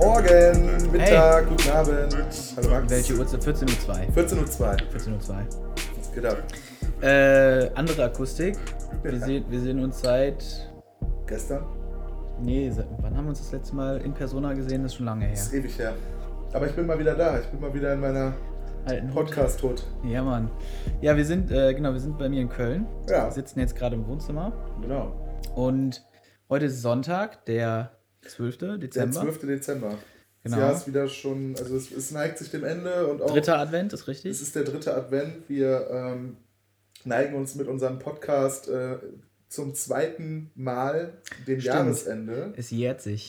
Morgen, Mittag, Guten Abend. Hallo Max. Welche Uhrzeit? 14.02 Uhr. 14.02 14.02 Uhr. Was geht ab? Andere Akustik. Wir sehen uns seit... Gestern? Nee, wann haben wir uns das letzte Mal in Persona gesehen? Das ist schon lange her. Das ist ewig her. Aber ich bin mal wieder da. Ich bin mal wieder in meiner Podcast-Hut. Ja, Mann. Ja, wir sind bei mir in Köln. Ja. Wir sitzen jetzt gerade im Wohnzimmer. Genau. Und heute ist Sonntag, der 12. Dezember. Der 12. Dezember. Genau. Das Jahr ist wieder schon, also es neigt sich dem Ende und auch... Dritter Advent, ist richtig? Es ist der dritte Advent. Wir neigen uns mit unserem Podcast zum zweiten Mal dem Jahresende. Es jährt sich.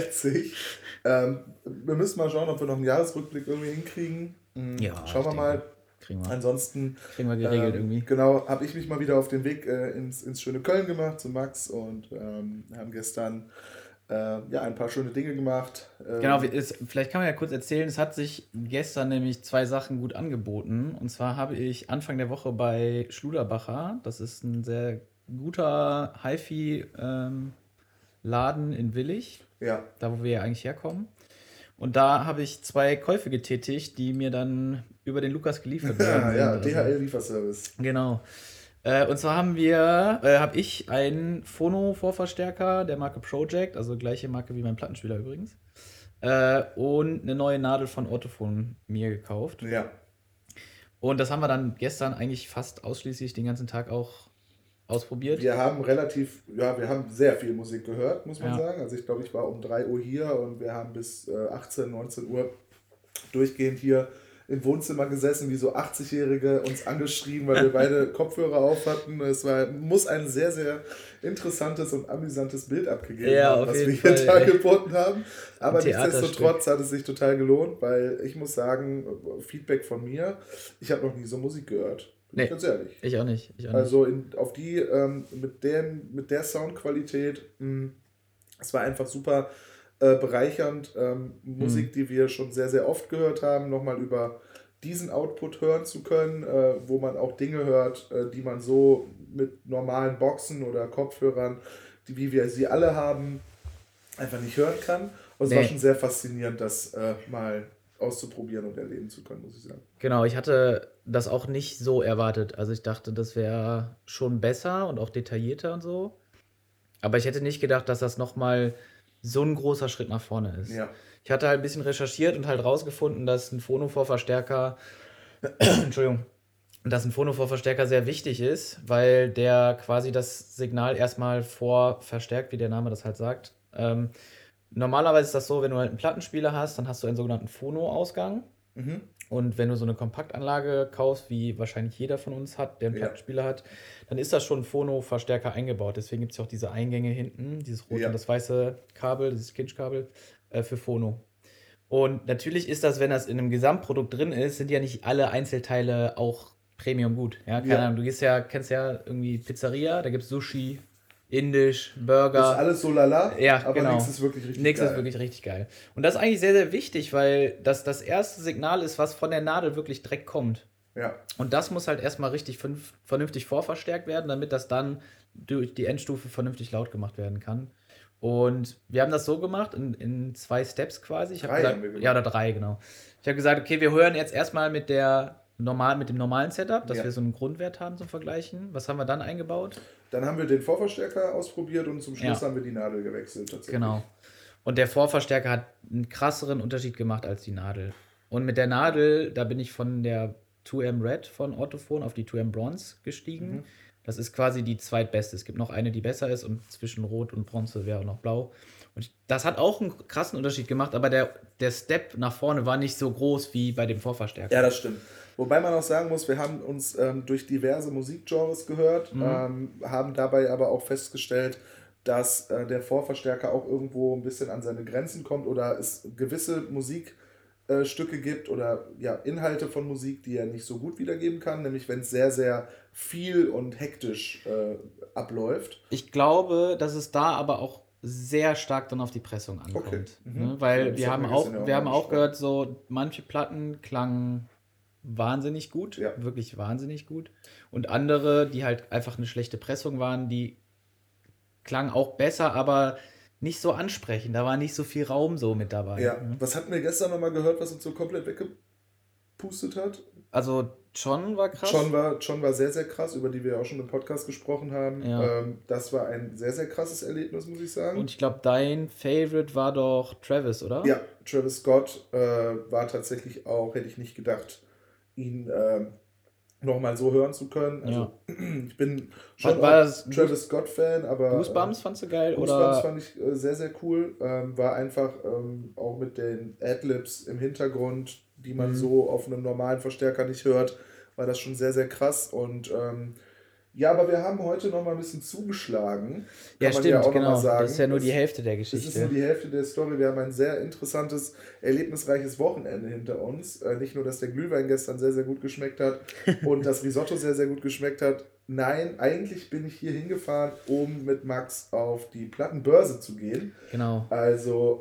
Wir müssen mal schauen, ob wir noch einen Jahresrückblick irgendwie hinkriegen. Ja, schauen wir mal. Kriegen wir. Ansonsten Kriegen wir geregelt irgendwie. Genau, habe ich mich mal wieder auf den Weg ins schöne Köln gemacht zu Max und haben gestern ein paar schöne Dinge gemacht. Genau, vielleicht kann man ja kurz erzählen, es hat sich gestern nämlich zwei Sachen gut angeboten. Und zwar habe ich Anfang der Woche bei Schluderbacher, das ist ein sehr guter Hi-Fi-Laden in Willich, ja. Da wo wir ja eigentlich herkommen. Und da habe ich zwei Käufe getätigt, die mir dann über den Lukas geliefert werden. Ja, DHL-Lieferservice. Genau. Und zwar habe ich einen Phono-Vorverstärker der Marke Project, also gleiche Marke wie mein Plattenspieler übrigens, und eine neue Nadel von Ortofon mir gekauft. Ja. Und das haben wir dann gestern eigentlich fast ausschließlich den ganzen Tag auch ausprobiert. Wir haben wir haben sehr viel Musik gehört, muss man sagen. Also ich glaube, ich war um 3 Uhr hier und wir haben bis 18, 19 Uhr durchgehend hier im Wohnzimmer gesessen, wie so 80-Jährige uns angeschrien, weil wir beide Kopfhörer auf hatten. Es muss ein sehr, sehr interessantes und amüsantes Bild abgegeben haben, was wir hier dargeboten haben. Aber nichtsdestotrotz hat es sich total gelohnt, weil ich muss sagen, Feedback von mir, ich habe noch nie so Musik gehört. Nee, ganz ehrlich. Ich auch nicht. Also mit der Soundqualität, es war einfach super bereichernd. Musik, die wir schon sehr, sehr oft gehört haben, nochmal über diesen Output hören zu können, wo man auch Dinge hört, die man so mit normalen Boxen oder Kopfhörern, wie wir sie alle haben, einfach nicht hören kann. Und es war schon sehr faszinierend, das mal auszuprobieren und erleben zu können, muss ich sagen. Genau, ich hatte das auch nicht so erwartet. Also ich dachte, das wäre schon besser und auch detaillierter und so. Aber ich hätte nicht gedacht, dass das nochmal so ein großer Schritt nach vorne ist. Ja. Ich hatte halt ein bisschen recherchiert und halt rausgefunden, dass ein Phono-Vorverstärker sehr wichtig ist, weil der quasi das Signal erstmal vorverstärkt, wie der Name das halt sagt. Normalerweise ist das so, wenn du halt einen Plattenspieler hast, dann hast du einen sogenannten Phono-Ausgang. Mhm. Und wenn du so eine Kompaktanlage kaufst, wie wahrscheinlich jeder von uns hat, der einen Plattenspieler hat, dann ist das schon ein Phono-Verstärker eingebaut. Deswegen gibt es ja auch diese Eingänge hinten, dieses rote und das weiße Kabel, dieses Kinch-Kabel für Phono. Und natürlich ist das, wenn das in einem Gesamtprodukt drin ist, sind ja nicht alle Einzelteile auch Premium gut. Ja, keine Ahnung, kennst ja irgendwie Pizzeria, da gibt es Sushi, Indisch, Burger. Das ist alles so lala, ja, aber genau. Nichts ist wirklich richtig geil. Nichts ist wirklich richtig geil. Und das ist eigentlich sehr, sehr wichtig, weil das erste Signal ist, was von der Nadel wirklich direkt kommt. Ja. Und das muss halt erstmal richtig vernünftig vorverstärkt werden, damit das dann durch die Endstufe vernünftig laut gemacht werden kann. Und wir haben das so gemacht, in 2 Steps quasi. Ich habe gesagt, oder 3, genau. Ich habe gesagt, okay, wir hören jetzt erstmal mit dem normalen Setup, dass wir so einen Grundwert haben zum Vergleichen. Was haben wir dann eingebaut? Dann haben wir den Vorverstärker ausprobiert und zum Schluss haben wir die Nadel gewechselt tatsächlich. Genau. Und der Vorverstärker hat einen krasseren Unterschied gemacht als die Nadel. Und mit der Nadel, da bin ich von der 2M Red von Ortofon auf die 2M Bronze gestiegen. Mhm. Das ist quasi die zweitbeste. Es gibt noch eine, die besser ist und zwischen Rot und Bronze wäre noch Blau. Und das hat auch einen krassen Unterschied gemacht, aber der Step nach vorne war nicht so groß wie bei dem Vorverstärker. Ja, das stimmt. Wobei man auch sagen muss, wir haben uns durch diverse Musikgenres gehört, haben dabei aber auch festgestellt, dass der Vorverstärker auch irgendwo ein bisschen an seine Grenzen kommt oder es gewisse Musikstücke gibt oder Inhalte von Musik, die er nicht so gut wiedergeben kann, nämlich wenn es sehr, sehr viel und hektisch abläuft. Ich glaube, dass es da aber auch sehr stark dann auf die Pressung ankommt. Okay. Ne? Weil wir haben auch gehört, so manche Platten klangen wahnsinnig gut, wirklich wahnsinnig gut. Und andere, die halt einfach eine schlechte Pressung waren, die klangen auch besser, aber nicht so ansprechend. Da war nicht so viel Raum so mit dabei. Ja, was hatten wir gestern nochmal gehört, was uns so komplett weggepustet hat? Also John war krass. John war sehr, sehr krass, über die wir auch schon im Podcast gesprochen haben. Ja. Das war ein sehr, sehr krasses Erlebnis, muss ich sagen. Und ich glaube, dein Favorite war doch Travis, oder? Ja, Travis Scott war tatsächlich auch, hätte ich nicht gedacht, ihn nochmal so hören zu können. Also ich bin schon Travis Scott-Fan, aber Goosebumps fandst du geil? Goosebumps fand ich sehr, sehr cool. War einfach auch mit den Adlibs im Hintergrund, die man so auf einem normalen Verstärker nicht hört, war das schon sehr, sehr krass. Und ja, aber wir haben heute noch mal ein bisschen zugeschlagen. Ja, stimmt, ja auch genau. Noch mal sagen. Das ist ja nur die Hälfte der Geschichte. Das ist nur die Hälfte der Story. Wir haben ein sehr interessantes, erlebnisreiches Wochenende hinter uns. Nicht nur, dass der Glühwein gestern sehr, sehr gut geschmeckt hat und das Risotto sehr, sehr gut geschmeckt hat. Nein, eigentlich bin ich hier hingefahren, um mit Max auf die Plattenbörse zu gehen. Genau. Also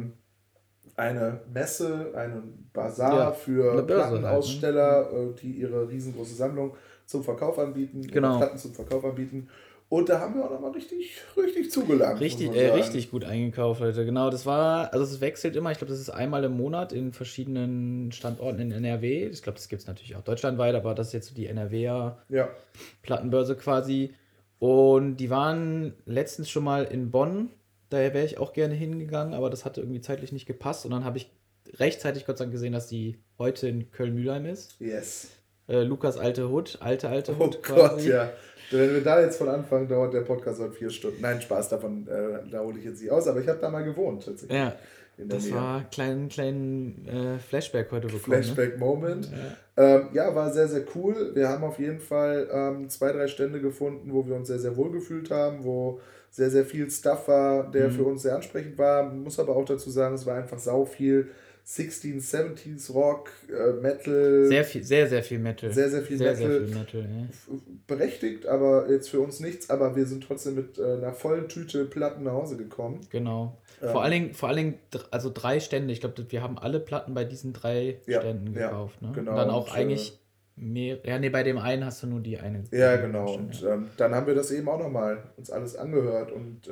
eine Messe, einen Bazar für Plattenaussteller, die ihre riesengroße Sammlung zum Verkauf anbieten, Platten zum Verkauf anbieten. Und da haben wir auch nochmal richtig zugelangt. Richtig gut eingekauft, Leute. Genau, das war, also es wechselt immer, ich glaube, das ist einmal im Monat in verschiedenen Standorten in NRW. Ich glaube, das gibt es natürlich auch deutschlandweit, aber das ist jetzt so die NRWer Plattenbörse quasi. Und die waren letztens schon mal in Bonn. Daher wäre ich auch gerne hingegangen, aber das hatte irgendwie zeitlich nicht gepasst. Und dann habe ich rechtzeitig Gott sei Dank gesehen, dass die heute in Köln-Mühlheim ist. Yes. Lukas alte Hut. Oh Gott, ja. Wenn wir da jetzt von anfangen, dauert der Podcast heute 4 Stunden. Nein, Spaß, davon da hole ich jetzt nicht aus, aber ich habe da mal gewohnt tatsächlich. Ja, das war ein kleinen Flashback heute bekommen. Flashback-Moment. Ne? Ja, war sehr, sehr cool. Wir haben auf jeden Fall 2, 3 Stände gefunden, wo wir uns sehr, sehr wohl gefühlt haben, wo sehr, sehr viel Stuff war, der für uns sehr ansprechend war. Man muss aber auch dazu sagen, es war einfach sau viel 16s, 70s Rock, Metal. Sehr viel Metal. Sehr viel Metal. Ja. Berechtigt, aber jetzt für uns nichts, aber wir sind trotzdem mit einer vollen Tüte Platten nach Hause gekommen. Genau. Vor allen Dingen, also 3 Stände. Ich glaube, wir haben alle Platten bei diesen 3 Ständen gekauft. Ne? Genau. Und dann auch eigentlich mehr. Ja, nee, bei dem einen hast du nur die eine. Ja, genau. Und dann haben wir das eben auch nochmal uns alles angehört und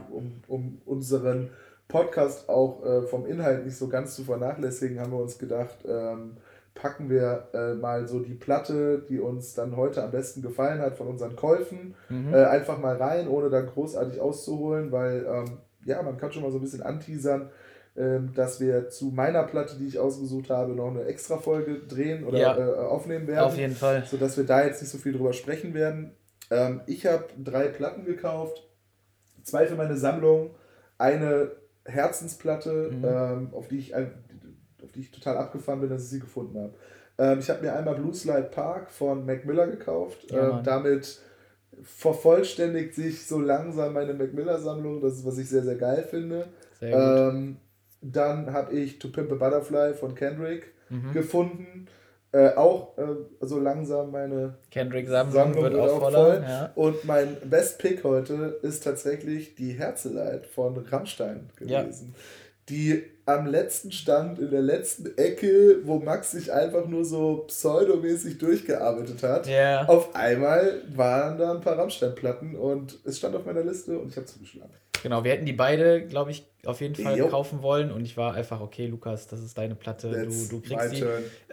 um unseren Podcast auch vom Inhalt nicht so ganz zu vernachlässigen, haben wir uns gedacht, packen wir mal so die Platte, die uns dann heute am besten gefallen hat von unseren Käufen, einfach mal rein, ohne dann großartig auszuholen, weil man kann schon mal so ein bisschen anteasern, dass wir zu meiner Platte, die ich ausgesucht habe, noch eine extra Folge drehen oder aufnehmen werden. Auf jeden Fall. Sodass wir da jetzt nicht so viel drüber sprechen werden. Ich habe 3 Platten gekauft, 2 für meine Sammlung, eine Herzensplatte, auf die ich total abgefahren bin, dass ich sie gefunden habe. Ich habe mir einmal Blue Slide Park von Mac Miller gekauft. Damit vervollständigt sich so langsam meine Mac Miller Sammlung. Das ist, was ich sehr, sehr geil finde. Sehr gut. Dann habe ich To Pimp a Butterfly von Kendrick gefunden. Auch so langsam meine Kendrick-Sammlung wird auch voll. Ja. Und mein Best Pick heute ist tatsächlich die Herzeleid von Rammstein gewesen. Ja. Die am letzten Stand, in der letzten Ecke, wo Max sich einfach nur so pseudomäßig durchgearbeitet hat. Yeah. Auf einmal waren da ein paar Rammstein-Platten und es stand auf meiner Liste und ich habe zugeschlagen. Genau, wir hätten die beide, glaube ich, auf jeden Fall kaufen wollen und ich war einfach, okay, Lukas, das ist deine Platte, du kriegst die.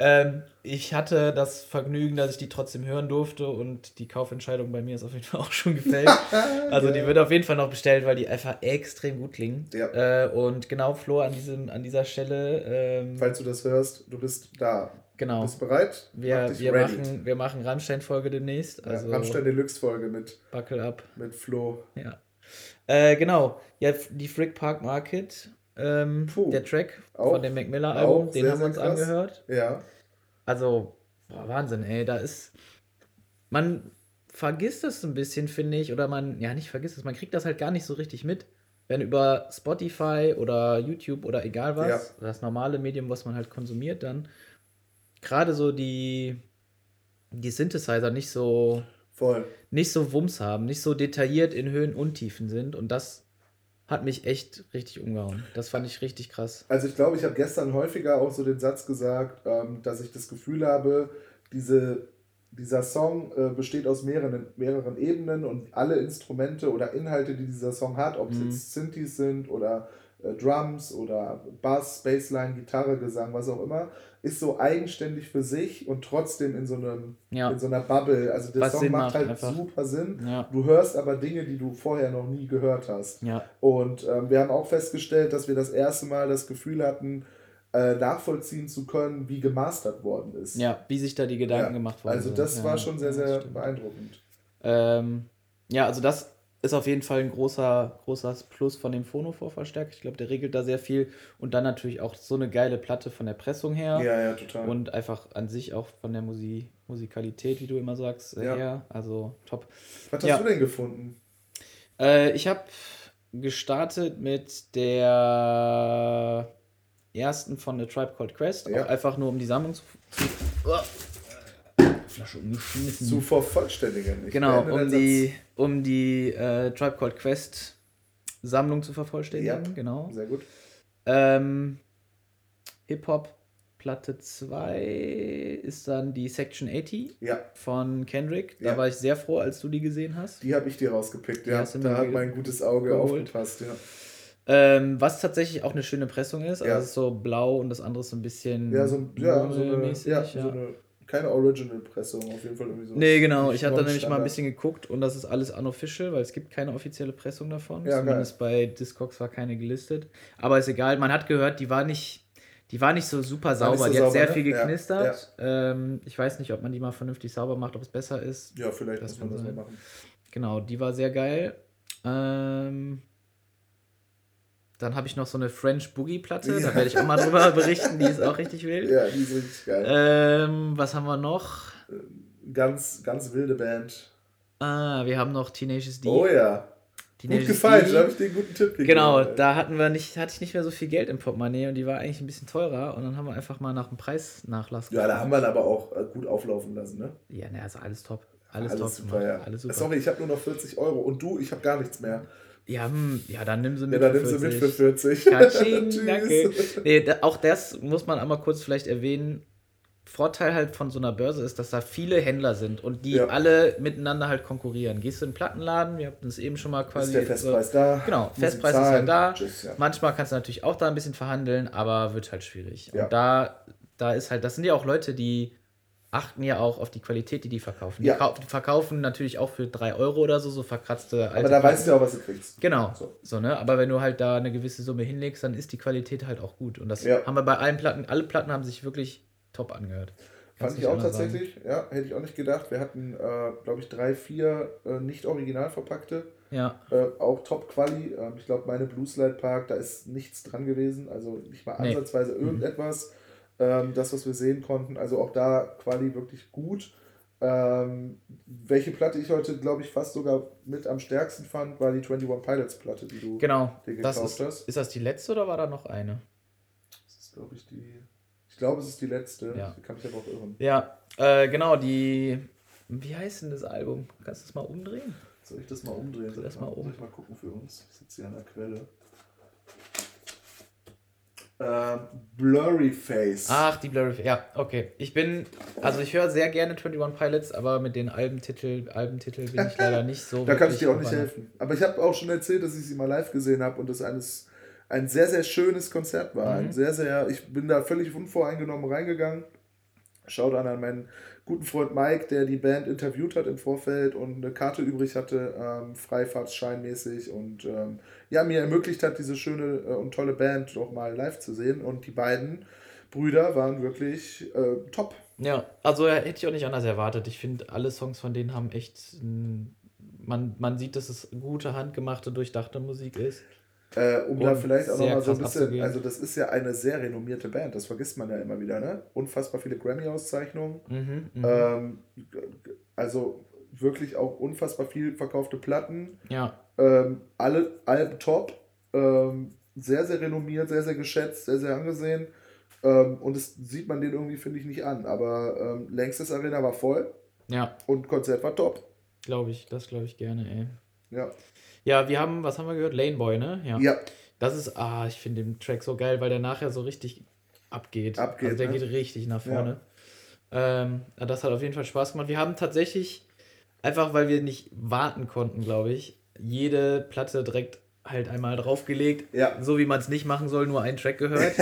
Ich hatte das Vergnügen, dass ich die trotzdem hören durfte und die Kaufentscheidung bei mir ist auf jeden Fall auch schon gefällt. Also die wird auf jeden Fall noch bestellt, weil die einfach extrem gut klingen. Ja. Und genau, Flo, an dieser Stelle... falls du das hörst, du bist da. Genau. Bist du bereit? Wir machen Rammstein-Folge demnächst. Also Rammstein Deluxe-Folge mit Buckle up. Mit Flo. Ja. Genau. Ja, die Frick Park Market, der Track von dem Mac Miller Album, den haben wir uns angehört. Ja. Also, Wahnsinn, ey, man vergisst das ein bisschen, finde ich, oder man vergisst es, man kriegt das halt gar nicht so richtig mit, wenn über Spotify oder YouTube oder egal was, das normale Medium, was man halt konsumiert, dann gerade so die Synthesizer nicht so Wumms haben, nicht so detailliert in Höhen und Tiefen sind und das hat mich echt richtig umgehauen. Das fand ich richtig krass. Also ich glaube, ich habe gestern häufiger auch so den Satz gesagt, dass ich das Gefühl habe, diese dieser Song besteht aus mehreren Ebenen und alle Instrumente oder Inhalte, die dieser Song hat, ob es jetzt Synthes sind oder Drums oder Bass, Bassline, Gitarre, Gesang, was auch immer, ist so eigenständig für sich und trotzdem in so einer Bubble. Also der Song macht halt einfach super Sinn. Ja. Du hörst aber Dinge, die du vorher noch nie gehört hast. Ja. Und wir haben auch festgestellt, dass wir das erste Mal das Gefühl hatten, nachvollziehen zu können, wie gemastert worden ist. Ja, wie sich da die Gedanken gemacht worden sind. Also das war schon sehr, sehr beeindruckend. Ja, also das ist auf jeden Fall ein großer Plus von dem Phono-Vorverstärker. Ich glaube, der regelt da sehr viel. Und dann natürlich auch so eine geile Platte von der Pressung her. Ja, total. Und einfach an sich auch von der Musikalität, wie du immer sagst, her. Also top. Was hast du denn gefunden? Ich habe gestartet mit der ersten von The Tribe Called Quest. Auch einfach nur, um die Sammlung Flasche umgeschmissen. Zu vervollständigen. Genau, um die Tribe Called Quest Sammlung zu vervollständigen. Ja, genau. Sehr gut. Hip-Hop Platte 2 ist dann die Section 80 von Kendrick. Da war ich sehr froh, als du die gesehen hast. Die habe ich dir rausgepickt, da hat mein gutes Auge aufgepasst, ja. Was tatsächlich auch eine schöne Pressung ist. Also es ist so blau und das andere ist so ein bisschen keine Original-Pressung, auf jeden Fall irgendwie so. Nee, genau. Ich hatte da nämlich mal ein bisschen geguckt und das ist alles unofficial, weil es gibt keine offizielle Pressung davon. Ja, zumindest bei Discogs war keine gelistet. Aber ist egal, man hat gehört, die war nicht so super sauber. Die hat sehr viel geknistert. Ja. Ich weiß nicht, ob man die mal vernünftig sauber macht, ob es besser ist. Ja, vielleicht muss man das mal machen. Genau, die war sehr geil. Dann habe ich noch so eine French Boogie Platte, da werde ich auch mal drüber berichten, die ist auch richtig wild. Ja, die ist richtig geil. Was haben wir noch? Ganz, ganz wilde Band. Wir haben noch Tenacious D. Oh ja. Gut gefallen, da habe ich dir einen guten Tipp gegeben. Genau, da hatte ich nicht mehr so viel Geld im Portemonnaie und die war eigentlich ein bisschen teurer und dann haben wir einfach mal nach dem Preisnachlass geguckt. Ja, da haben wir aber auch gut auflaufen lassen, ne? Ja, also alles top. Alles top. Super, ja. Alles super. Sorry, ich habe nur noch 40 €. Und du, ich habe gar nichts mehr. Ja, dann nimm sie mit für 40. Ja, dann nimm sie mit für 40. Katsching, danke. Nee, auch das muss man einmal kurz vielleicht erwähnen. Vorteil halt von so einer Börse ist, dass da viele Händler sind und die alle miteinander halt konkurrieren. Gehst du in den Plattenladen, wir hatten es eben schon mal quasi. Ist der Festpreis da? Genau, Festpreis ist halt da. Tschüss, ja. Manchmal kannst du natürlich auch da ein bisschen verhandeln, aber wird halt schwierig. Ja. Und da ist halt, das sind ja auch Leute, die achten ja auch auf die Qualität, die verkaufen. Die verkaufen natürlich auch für 3 € oder so verkratzte alte Aber da weißt du ja auch, was du kriegst. Genau. So, ne? Aber wenn du halt da eine gewisse Summe hinlegst, dann ist die Qualität halt auch gut. Und das haben wir bei allen Platten. Alle Platten haben sich wirklich top angehört. Fand ich auch tatsächlich. Sagen. Ja, hätte ich auch nicht gedacht. Wir hatten, glaube ich, 3, 4 nicht original verpackte. Ja. Auch Top-Quali. Ich glaube, meine Blue Slide Park, da ist nichts dran gewesen. Also nicht mal ansatzweise irgendetwas. Das, was wir sehen konnten. Also auch da Quali wirklich gut. Welche Platte ich heute, glaube ich, fast sogar mit am stärksten fand, war die 21 Pilots Platte, die du dir gekauft hast. Ist das die letzte oder war da noch eine? Das ist, glaube ich, ich glaube, es ist die letzte. Ja. Ich kann mich aber auch irren. Ja, genau, wie heißt denn das Album? Kannst du das mal umdrehen? Soll ich das mal umdrehen? Soll ich mal gucken für uns? Ich sitze hier an der Quelle. Blurry Face. Ach, die Blurry Face. Ja, okay. Ich höre sehr gerne 21 Pilots, aber mit den Albentitel bin ich leider nicht so. Da kann ich dir auch nicht helfen. Aber ich habe auch schon erzählt, dass ich sie mal live gesehen habe und das ein sehr, sehr schönes Konzert war. Ich bin da völlig unvoreingenommen reingegangen. Schaut an meinen guten Freund Mike, der die Band interviewt hat im Vorfeld und eine Karte übrig hatte, freifahrtscheinmäßig und mir ermöglicht hat, diese schöne und tolle Band auch mal live zu sehen. Und die beiden Brüder waren wirklich top. Ja, also hätte ich auch nicht anders erwartet. Ich finde, alle Songs von denen haben echt, man sieht, dass es gute, handgemachte, durchdachte Musik ist. Da vielleicht auch nochmal so ein bisschen, also das ist ja eine sehr renommierte Band, das vergisst man ja immer wieder, ne? Unfassbar viele Grammy-Auszeichnungen, also wirklich auch unfassbar viel verkaufte Platten, alle Alben top, sehr, sehr renommiert, sehr, sehr geschätzt, sehr, sehr angesehen und das sieht man denen irgendwie, finde ich, nicht an, aber längstes Arena war voll und Konzert war top. Das glaube ich gerne, ey. Ja. Ja, was haben wir gehört? Laneboy, ne? Ja. Das ist, ich finde den Track so geil, weil der nachher so richtig abgeht. Also der geht richtig nach vorne. Das hat auf jeden Fall Spaß gemacht. Wir haben tatsächlich, einfach weil wir nicht warten konnten, glaube ich, jede Platte direkt halt einmal draufgelegt. Ja. So wie man es nicht machen soll, nur einen Track gehört.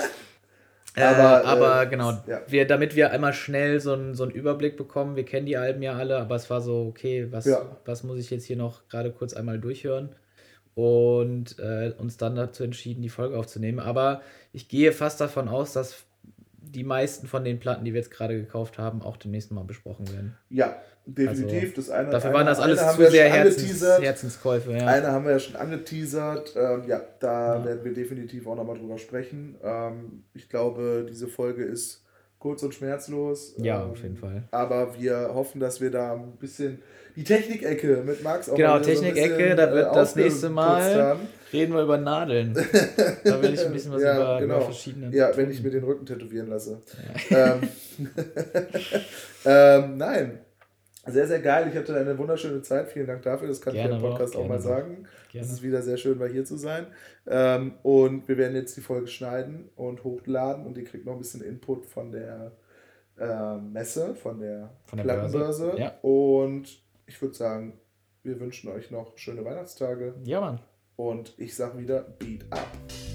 aber genau, ja. damit wir einmal schnell so einen Überblick bekommen, wir kennen die Alben ja alle, aber es war so, okay, was muss ich jetzt hier noch gerade kurz einmal durchhören? Und uns dann dazu entschieden, die Folge aufzunehmen. Aber ich gehe fast davon aus, dass die meisten von den Platten, die wir jetzt gerade gekauft haben, auch demnächst mal besprochen werden. Ja, definitiv. Also, dafür waren das alles zu sehr Herzenskäufe. Ja. Eine haben wir ja schon angeteasert. Da werden wir definitiv auch nochmal drüber sprechen. Ich glaube, diese Folge ist kurz und schmerzlos. Ja, auf jeden Fall. Aber wir hoffen, dass wir da ein bisschen die Technikecke mit Max auch mal Technikecke, da wird das nächste Mal reden wir über Nadeln. Da werde ich ein bisschen was über verschiedene. Ja, wenn ich mir den Rücken tätowieren lasse. Nein. Sehr, sehr geil. Ich hatte eine wunderschöne Zeit. Vielen Dank dafür. Das kann ich im Podcast auch mal sagen. Es ist wieder sehr schön, hier zu sein. Und wir werden jetzt die Folge schneiden und hochladen. Und ihr kriegt noch ein bisschen Input von der Messe, von der Plattenbörse. Ja. Und ich würde sagen, wir wünschen euch noch schöne Weihnachtstage. Ja, Mann. Und ich sage wieder, Beat up.